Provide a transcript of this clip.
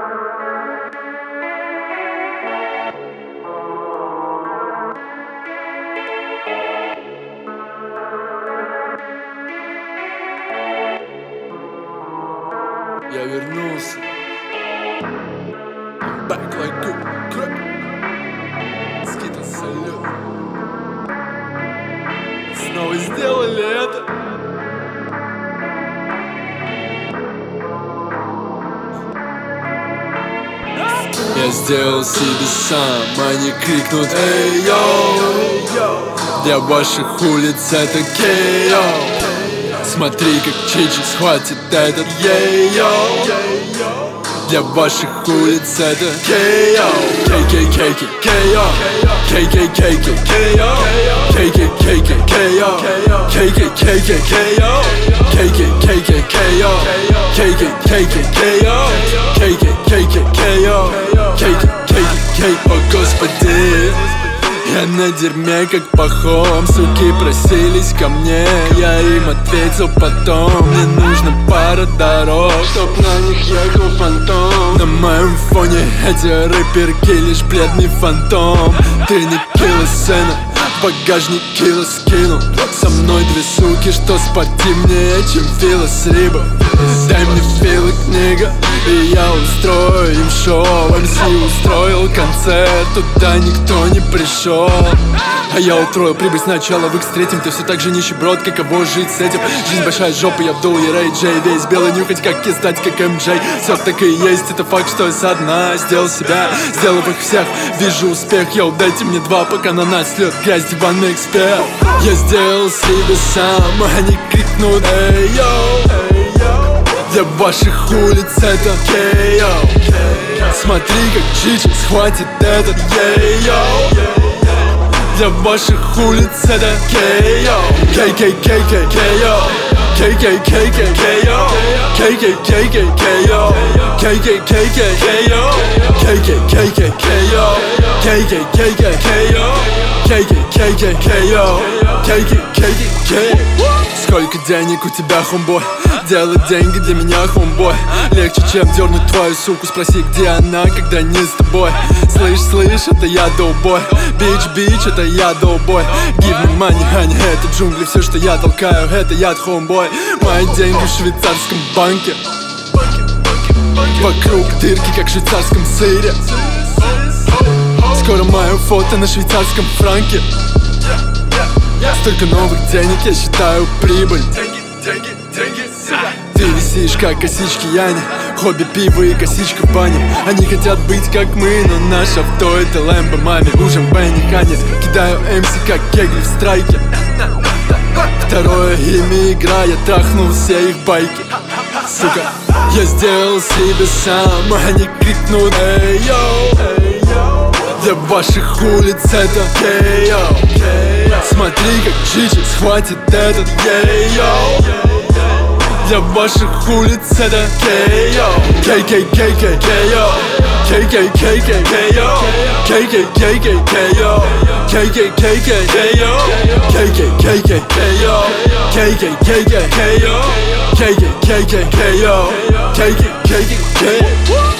Я вернулся. I'm back like good crack. Скита салют. Снова сделали это. Я сделал себе сам, они крикнут «Эй, йоу!» Для ваших улиц это кей-йоу. Смотри, как Чичи схватит этот ей-йоу. Для ваших улиц это кей-йоу. Кей-кей-кей-кей-кей-йоу. Кей-кей-кей-кей-кей-йоу. Кей-кей-кей-кей-кей-йоу. Кей-кей-кей-кей-кей-йоу. Кей-кей-кей-кей-кей-йоу. Кей-кей-кей-кей-кей-йоу. Кей-кей-кей-кей-кей-йоу. Кей-кей-кей-кей. О, Господи, я на дерьме как пахом. Суки просились ко мне, я им ответил потом. Мне нужна пара дорог, чтоб на них ехал фантом. На моем фоне эти рэперки лишь бледный фантом. Ты не килосцена, в багажник кило скинул. Со мной две суки, что спортивнее, чем Фила с Риба. Дай мне Фила книга, и я устрою им шоу. МС устроил концерт, туда никто не пришел. А я устроил прибыль сначала, в X3. Ты все так же нищеброд, каково жить с этим? Жизнь большая жопа, я Абдул и Рэй Джей. Весь белый нюхать, как стать, как МJ. Все так и есть, это факт, что я со дна сделал себя, сделав их всех. Вижу успех, йоу, дайте мне два, пока на нас льет грязь, диванный эксперт. Я сделал себе сам, они крикнут «Эй, йоу!» Для ваших улиц это кей-йоу. Смотри, как Чичи схватит этот ей-йоу. Для ваших улиц это кей-йоу. Кей-кей-кей-кей-кей-йоу. Кей-кей-кей-кей-кей-йоу. Кей-кей-кей-кей-кей-йоу. Кей-кей-кей-кей-кей-йоу. Кей-кей-кей-кей-кей-йоу. Кей-кей-кей-кей-кей-йоу. Кей-кей-кей-кей-кей-йоу. Кей-кей-кей-кей-кей. Сколько денег у тебя, хомбой? Делать деньги для меня, хомбой. Легче, чем дернуть твою суку. Спроси, где она, когда не с тобой. Слышь, это я долбой. Бич, это я долбой. Give me money, honey, это джунгли. Все, что я толкаю, это я, хомбой. Мои деньги в швейцарском банке. Вокруг дырки, как в швейцарском сыре. Скоро мое фото на швейцарском франке. Столько новых денег, я считаю прибыль. Ты висишь, как косички Яни. Хобби, пиво и косичка в бане. Они хотят быть как мы, но наш авто это Лэмбо. Маме нужен Бенни Ханни. Кидаю МС, как кегли в страйке. Второе имя игра, я трахнул все их байки. Сука, я сделал себе сам, они крикнут «Эй, йоу!» Для ваших улиц это кей-йоу. Смотри, как Чичи схватит этот ей-йоу. Для ваших улиц это кей-йоу. Кей-кей-кей-кей-кей-йоу. Кей-кей-кей-кей-кей-йоу. Кей-кей-кей-кей-кей-йоу. Кей-кей-кей-кей-кей-йоу. Кей-кей-кей-кей-кей-йоу. Кей-кей-кей-кей-кей-йоу. Кей-кей-кей-кей-кей-йоу. Кей-кей-кей-кей-кей.